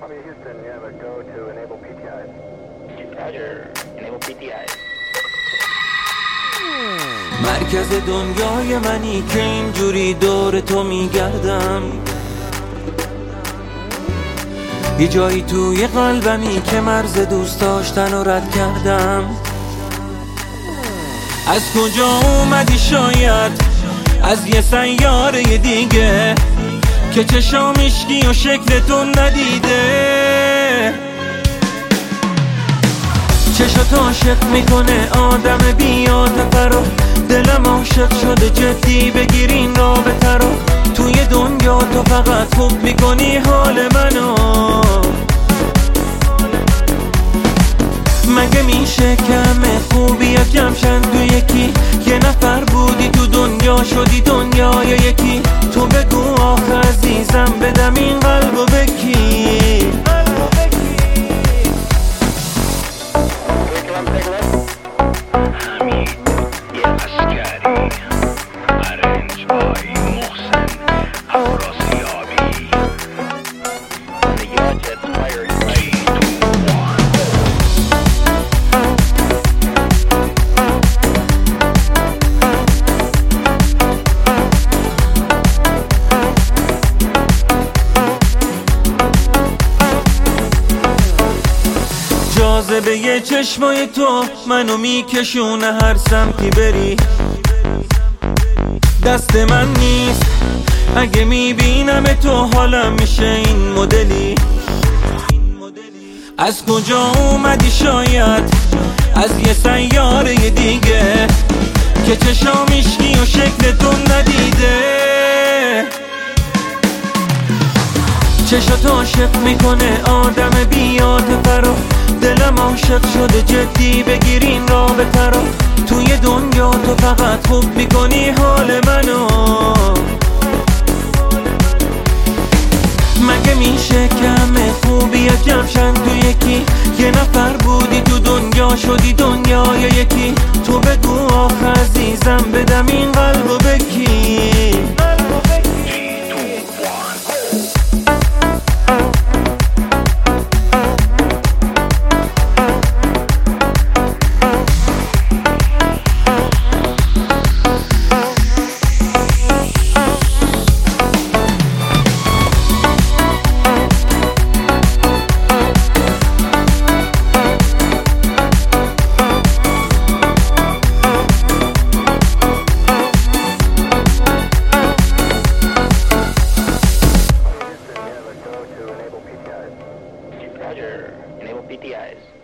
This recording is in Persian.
Columbia, Houston, you have a go to enable PTIs. Roger, enable PTIs. مرکز دنیای منی که اینجوری دور تو میگردم، یه جایی توی قلبمی که مرز دوست داشتن رو رد کردم. از کجا اومدی شاید از یه سیاره دیگه که چشام اشکی و شکلتون ندیده. چشات عاشق میکنه آدم بی‌عاطفه رو، دلم عاشق شده جدی بگیرین رابطه رو. توی دنیا تو فقط خوب میکنی حال منو، مگه میشه کمه خوبی ها کمشن تو یکی؟ یه نفر بودی تو دنیا شدی دنیا یا یکی؟ تو بگو آخه عزیزم بدم این قلبو بکی. جاذبه یه چشمای تو منو میکشونه هر سمتی بری. دست من نیست اگه میبینم تو حالم میشه این مدلی. از کجا اومدی شاید از یه سیاره دیگه که چشام اشکی و شکلتون ندیده. چشات عاشق میکنه آدم بی‌عاطفه رو، دلم عاشق شده جدی بگیرین رابطه رو. توی دنیا تو فقط خوب میکنی حال منو، مگه میشه کمه خوبی ها کمشن تو یکی؟ یه نفر بودی تو دنیا شدی دنیا یا یکی؟ تو بگو آخه عزیزم بدم این قلبو بکی. Roger, enable PTIs.